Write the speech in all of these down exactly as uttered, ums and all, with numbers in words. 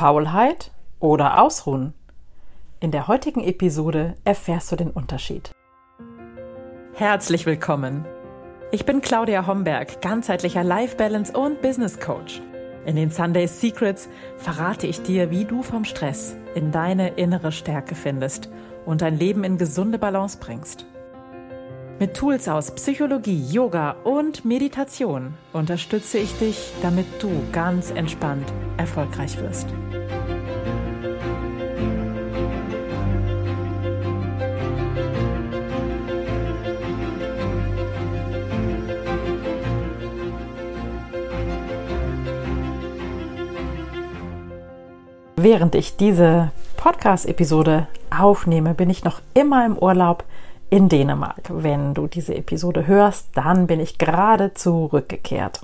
Faulheit oder Ausruhen? In der heutigen Episode erfährst du den Unterschied. Herzlich willkommen! Ich bin Claudia Homberg, ganzheitlicher Life Balance und Business Coach. In den Sunday Secrets verrate ich dir, wie du vom Stress in deine innere Stärke findest und dein Leben in gesunde Balance bringst. Mit Tools aus Psychologie, Yoga und Meditation unterstütze ich dich, damit du ganz entspannt erfolgreich wirst. Während ich diese Podcast-Episode aufnehme, bin ich noch immer im Urlaub in Dänemark. Wenn du diese Episode hörst, dann bin ich gerade zurückgekehrt.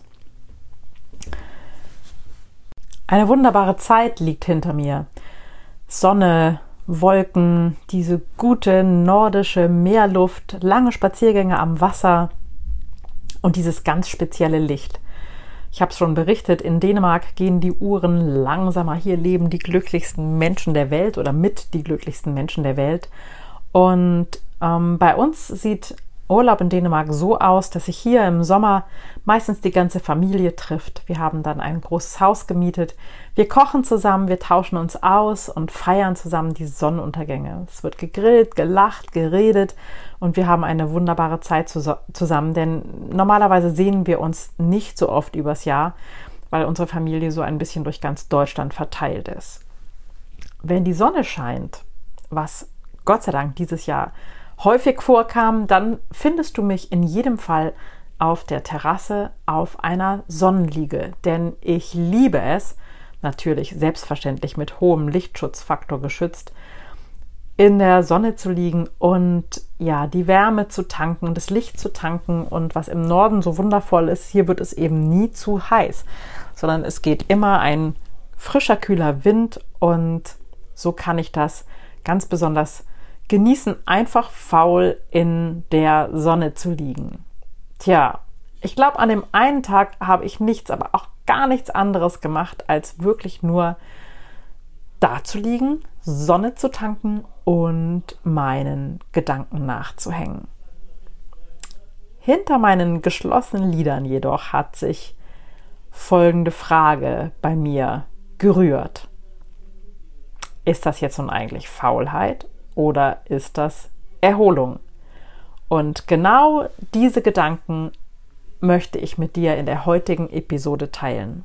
Eine wunderbare Zeit liegt hinter mir. Sonne, Wolken, diese gute nordische Meerluft, lange Spaziergänge am Wasser und dieses ganz spezielle Licht. Ich habe es schon berichtet, in Dänemark gehen die Uhren langsamer. Hier leben die glücklichsten Menschen der Welt oder mit die glücklichsten Menschen der Welt. Und ähm, bei uns sieht Urlaub in Dänemark so aus, dass sich hier im Sommer meistens die ganze Familie trifft. Wir haben dann ein großes Haus gemietet. Wir kochen zusammen, wir tauschen uns aus und feiern zusammen die Sonnenuntergänge. Es wird gegrillt, gelacht, geredet und wir haben eine wunderbare Zeit zusammen, denn normalerweise sehen wir uns nicht so oft übers Jahr, weil unsere Familie so ein bisschen durch ganz Deutschland verteilt ist. Wenn die Sonne scheint, was Gott sei Dank dieses Jahr häufig vorkam, dann findest du mich in jedem Fall auf der Terrasse auf einer Sonnenliege, denn ich liebe es, natürlich selbstverständlich mit hohem Lichtschutzfaktor geschützt, in der Sonne zu liegen und ja, die Wärme zu tanken, das Licht zu tanken und was im Norden so wundervoll ist, hier wird es eben nie zu heiß, sondern es geht immer ein frischer, kühler Wind und so kann ich das ganz besonders genießen, einfach faul in der Sonne zu liegen. Tja, ich glaube, an dem einen Tag habe ich nichts, aber auch gar nichts anderes gemacht, als wirklich nur da zu liegen, Sonne zu tanken und meinen Gedanken nachzuhängen. Hinter meinen geschlossenen Lidern jedoch hat sich folgende Frage bei mir gerührt. Ist das jetzt nun eigentlich Faulheit? Oder ist das Erholung? Und genau diese Gedanken möchte ich mit dir in der heutigen Episode teilen.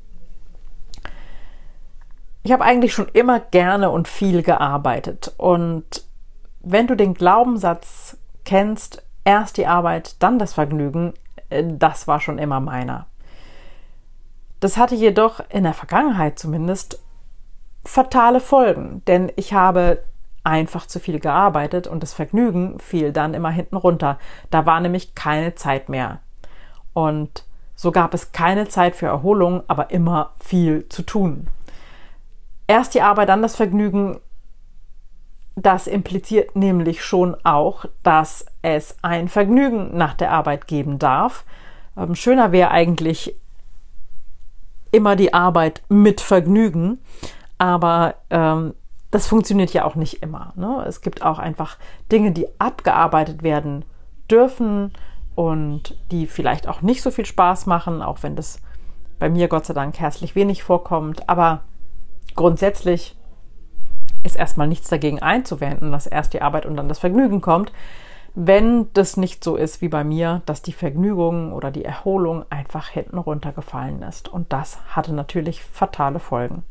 Ich habe eigentlich schon immer gerne und viel gearbeitet. Und wenn du den Glaubenssatz kennst, erst die Arbeit, dann das Vergnügen, das war schon immer meiner. Das hatte jedoch in der Vergangenheit zumindest fatale Folgen, denn ich habe einfach zu viel gearbeitet und das Vergnügen fiel dann immer hinten runter. Da war nämlich keine Zeit mehr. Und so gab es keine Zeit für Erholung, aber immer viel zu tun. Erst die Arbeit, dann das Vergnügen, das impliziert nämlich schon auch, dass es ein Vergnügen nach der Arbeit geben darf. Ähm, schöner wäre eigentlich immer die Arbeit mit Vergnügen, aber ähm, das funktioniert ja auch nicht immer, ne? Es gibt auch einfach Dinge, die abgearbeitet werden dürfen und die vielleicht auch nicht so viel Spaß machen, auch wenn das bei mir Gott sei Dank herzlich wenig vorkommt. Aber grundsätzlich ist erstmal nichts dagegen einzuwenden, dass erst die Arbeit und dann das Vergnügen kommt, wenn das nicht so ist wie bei mir, dass die Vergnügung oder die Erholung einfach hinten runtergefallen ist. Und das hatte natürlich fatale Folgen.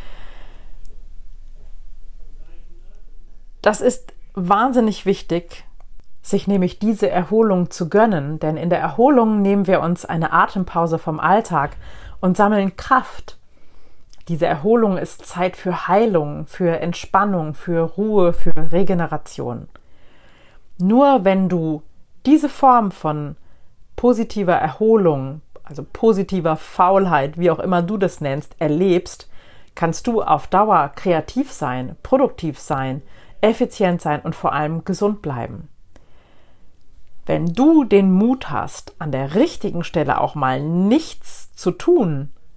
Das ist wahnsinnig wichtig, sich nämlich diese Erholung zu gönnen, denn in der Erholung nehmen wir uns eine Atempause vom Alltag und sammeln Kraft. Diese Erholung ist Zeit für Heilung, für Entspannung, für Ruhe, für Regeneration. Nur wenn du diese Form von positiver Erholung, also positiver Faulheit, wie auch immer du das nennst, erlebst, kannst du auf Dauer kreativ sein, produktiv sein, effizient sein und vor allem gesund bleiben. Wenn du den Mut hast, an der richtigen Stelle auch mal nichts zu tun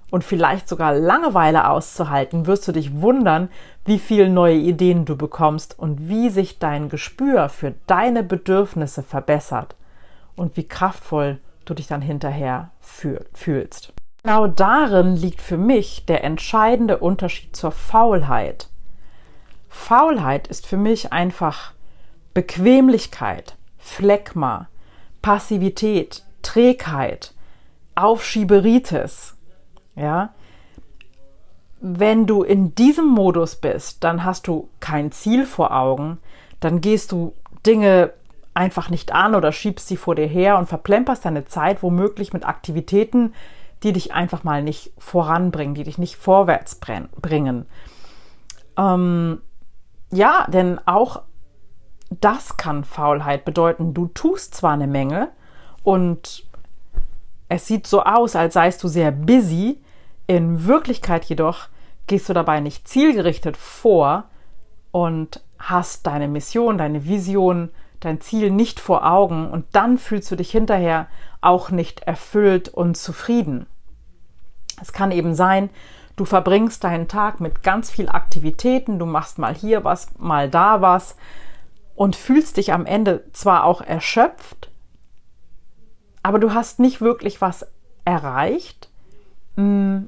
und vielleicht sogar Langeweile auszuhalten, wirst du dich wundern, wie viele neue Ideen du bekommst und wie sich dein Gespür für deine Bedürfnisse verbessert und wie kraftvoll du dich dann hinterher fühlst. Genau darin liegt für mich der entscheidende Unterschied zur Faulheit. Faulheit ist für mich einfach Bequemlichkeit, Phlegma, Passivität, Trägheit, Aufschieberitis. Ja? Wenn du in diesem Modus bist, dann hast du kein Ziel vor Augen, dann gehst du Dinge einfach nicht an oder schiebst sie vor dir her und verplemperst deine Zeit womöglich mit Aktivitäten, die dich einfach mal nicht voranbringen, die dich nicht vorwärts bringen. Ähm, ja, denn auch das kann Faulheit bedeuten. Du tust zwar eine Menge und es sieht so aus, als seist du sehr busy, in Wirklichkeit jedoch gehst du dabei nicht zielgerichtet vor und hast deine Mission, deine Vision, dein Ziel nicht vor Augen und dann fühlst du dich hinterher auch nicht erfüllt und zufrieden. Es kann eben sein, du verbringst deinen Tag mit ganz viel Aktivitäten, du machst mal hier was, mal da was und fühlst dich am Ende zwar auch erschöpft, aber du hast nicht wirklich was erreicht und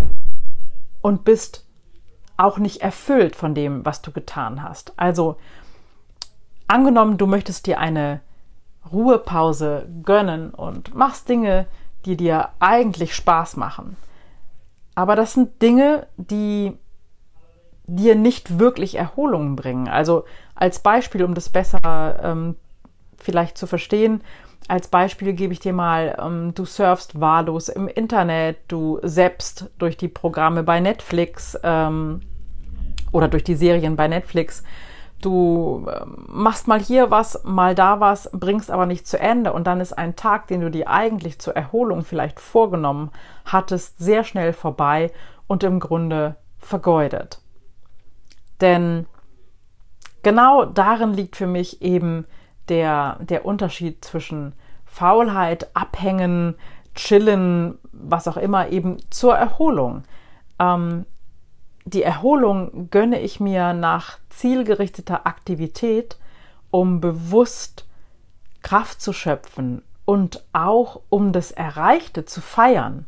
bist auch nicht erfüllt von dem, was du getan hast. Also angenommen, du möchtest dir eine Ruhepause gönnen und machst Dinge, die dir eigentlich Spaß machen. Aber das sind Dinge, die dir nicht wirklich Erholung bringen. Also als Beispiel, um das besser ähm, vielleicht zu verstehen, als Beispiel gebe ich dir mal, ähm, du surfst wahllos im Internet, du zappst durch die Programme bei Netflix ähm, oder durch die Serien bei Netflix. Du machst mal hier was, mal da was, bringst aber nicht zu Ende und dann ist ein Tag, den du dir eigentlich zur Erholung vielleicht vorgenommen hattest, sehr schnell vorbei und im Grunde vergeudet. Denn genau darin liegt für mich eben der, der Unterschied zwischen Faulheit, Abhängen, Chillen, was auch immer, eben zur Erholung. Ähm, Die Erholung gönne ich mir nach zielgerichteter Aktivität, um bewusst Kraft zu schöpfen und auch um das Erreichte zu feiern.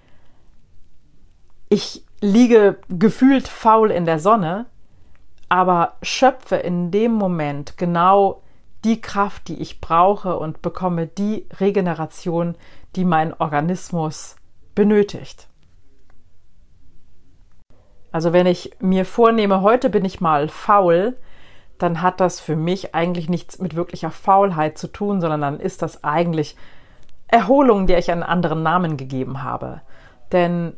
Ich liege gefühlt faul in der Sonne, aber schöpfe in dem Moment genau die Kraft, die ich brauche und bekomme die Regeneration, die mein Organismus benötigt. Also wenn ich mir vornehme, heute bin ich mal faul, dann hat das für mich eigentlich nichts mit wirklicher Faulheit zu tun, sondern dann ist das eigentlich Erholung, der ich einen anderen Namen gegeben habe. Denn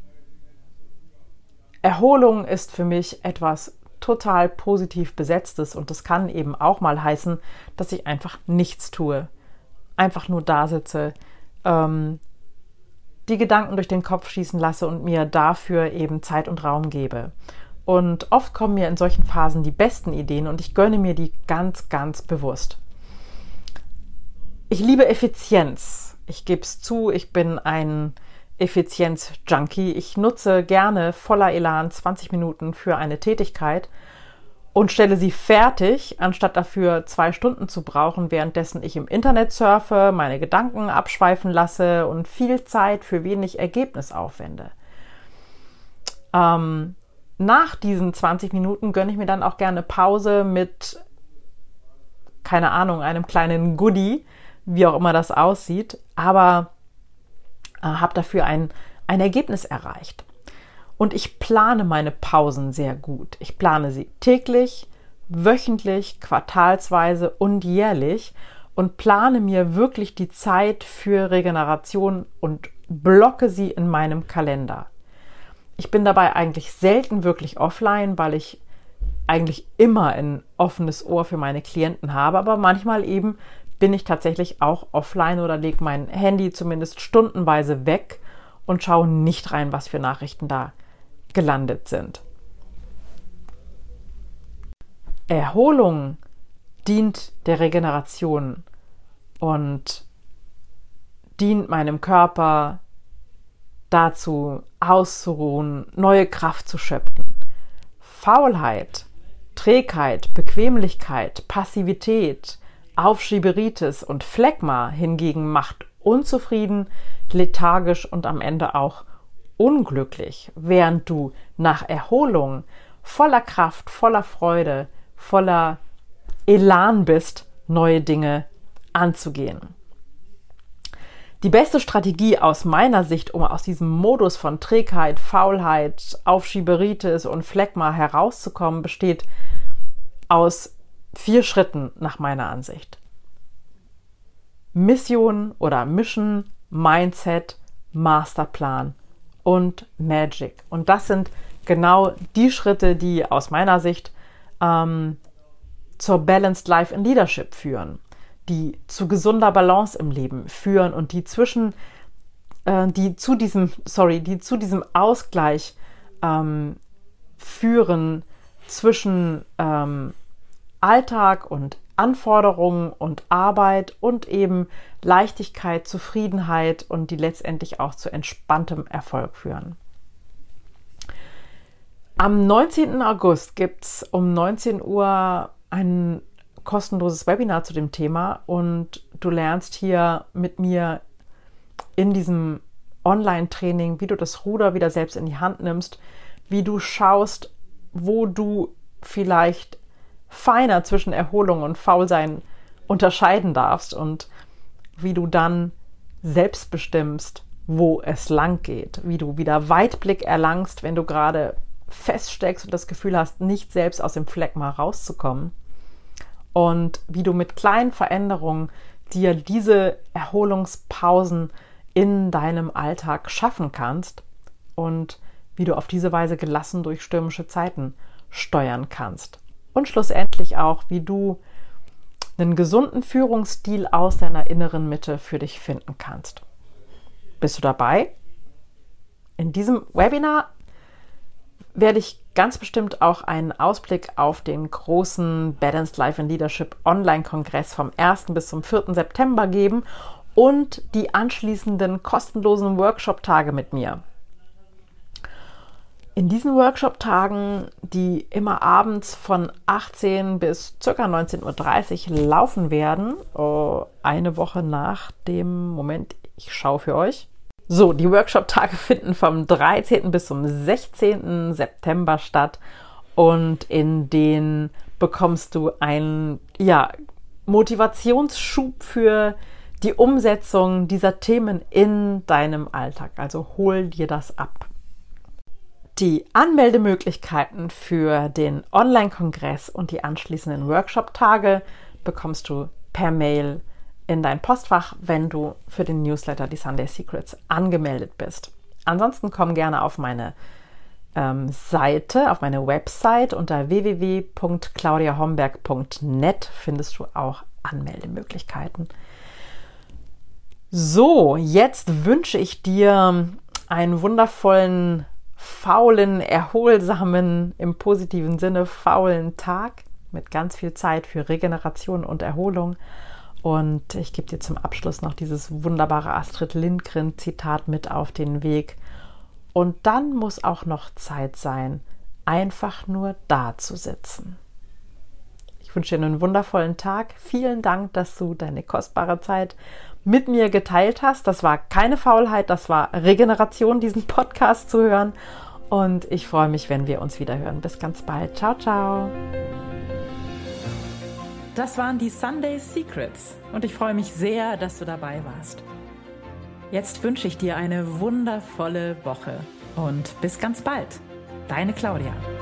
Erholung ist für mich etwas total positiv Besetztes und das kann eben auch mal heißen, dass ich einfach nichts tue, einfach nur da sitze, ähm, die Gedanken durch den Kopf schießen lasse und mir dafür eben Zeit und Raum gebe. Und oft kommen mir in solchen Phasen die besten Ideen und ich gönne mir die ganz, ganz bewusst. Ich liebe Effizienz. Ich gebe es zu, ich bin ein Effizienz-Junkie. Ich nutze gerne voller Elan zwanzig Minuten für eine Tätigkeit und stelle sie fertig, anstatt dafür zwei Stunden zu brauchen, währenddessen ich im Internet surfe, meine Gedanken abschweifen lasse und viel Zeit für wenig Ergebnis aufwende. Ähm, nach diesen zwanzig Minuten gönne ich mir dann auch gerne Pause mit, keine Ahnung, einem kleinen Goodie, wie auch immer das aussieht, aber äh, habe dafür ein, ein Ergebnis erreicht. Und ich plane meine Pausen sehr gut. Ich plane sie täglich, wöchentlich, quartalsweise und jährlich und plane mir wirklich die Zeit für Regeneration und blocke sie in meinem Kalender. Ich bin dabei eigentlich selten wirklich offline, weil ich eigentlich immer ein offenes Ohr für meine Klienten habe, aber manchmal eben bin ich tatsächlich auch offline oder lege mein Handy zumindest stundenweise weg und schaue nicht rein, was für Nachrichten da gelandet sind. Erholung dient der Regeneration und dient meinem Körper dazu auszuruhen, neue Kraft zu schöpfen. Faulheit, Trägheit, Bequemlichkeit, Passivität, Aufschieberitis und Phlegma hingegen macht unzufrieden, lethargisch und am Ende auch unglücklich, während du nach Erholung voller Kraft, voller Freude, voller Elan bist, neue Dinge anzugehen. Die beste Strategie aus meiner Sicht, um aus diesem Modus von Trägheit, Faulheit, Aufschieberitis und Phlegma herauszukommen, besteht aus vier Schritten nach meiner Ansicht. Mission oder Mission, Mindset, Masterplan und Magic. Und das sind genau die Schritte, die aus meiner Sicht ähm, zur Balanced Life in Leadership führen, die zu gesunder Balance im Leben führen und die zwischen, äh, die zu diesem, sorry, die zu diesem Ausgleich ähm, führen zwischen ähm, Alltag und Anforderungen und Arbeit und eben Leichtigkeit, Zufriedenheit und die letztendlich auch zu entspanntem Erfolg führen. Am neunzehnten August gibt es um neunzehn Uhr ein kostenloses Webinar zu dem Thema und du lernst hier mit mir in diesem Online-Training, wie du das Ruder wieder selbst in die Hand nimmst, wie du schaust, wo du vielleicht feiner zwischen Erholung und Faulsein unterscheiden darfst und wie du dann selbst bestimmst, wo es lang geht, wie du wieder Weitblick erlangst, wenn du gerade feststeckst und das Gefühl hast, nicht selbst aus dem Phlegma rauszukommen und wie du mit kleinen Veränderungen dir diese Erholungspausen in deinem Alltag schaffen kannst und wie du auf diese Weise gelassen durch stürmische Zeiten steuern kannst. Und schlussendlich auch, wie du einen gesunden Führungsstil aus deiner inneren Mitte für dich finden kannst. Bist du dabei? In diesem Webinar werde ich ganz bestimmt auch einen Ausblick auf den großen Balanced Life in Leadership Online-Kongress vom ersten bis zum vierten September geben und die anschließenden kostenlosen Workshop-Tage mit mir. In diesen Workshop-Tagen, die immer abends von achtzehn bis ca. neunzehn Uhr dreißig laufen werden, eine Woche nach dem Moment, ich schaue für euch. So, die Workshop-Tage finden vom dreizehnten bis zum sechzehnten September statt und in denen bekommst du einen ja, Motivationsschub für die Umsetzung dieser Themen in deinem Alltag. Also hol dir das ab. Die Anmeldemöglichkeiten für den Online-Kongress und die anschließenden Workshop-Tage bekommst du per Mail in dein Postfach, wenn du für den Newsletter die Sunday Secrets angemeldet bist. Ansonsten komm gerne auf meine ähm, Seite, auf meine Website unter w w w punkt claudia homberg punkt net findest du auch Anmeldemöglichkeiten. So, jetzt wünsche ich dir einen wundervollen, faulen, erholsamen, im positiven Sinne faulen Tag mit ganz viel Zeit für Regeneration und Erholung. Und ich gebe dir zum Abschluss noch dieses wunderbare Astrid Lindgren-Zitat mit auf den Weg. Und dann muss auch noch Zeit sein, einfach nur da zu sitzen. Ich wünsche dir einen wundervollen Tag. Vielen Dank, dass du deine kostbare Zeit mit mir geteilt hast. Das war keine Faulheit, das war Regeneration, diesen Podcast zu hören. Und ich freue mich, wenn wir uns wieder hören. Bis ganz bald. Ciao, ciao. Das waren die Sunday Secrets und ich freue mich sehr, dass du dabei warst. Jetzt wünsche ich dir eine wundervolle Woche und bis ganz bald. Deine Claudia.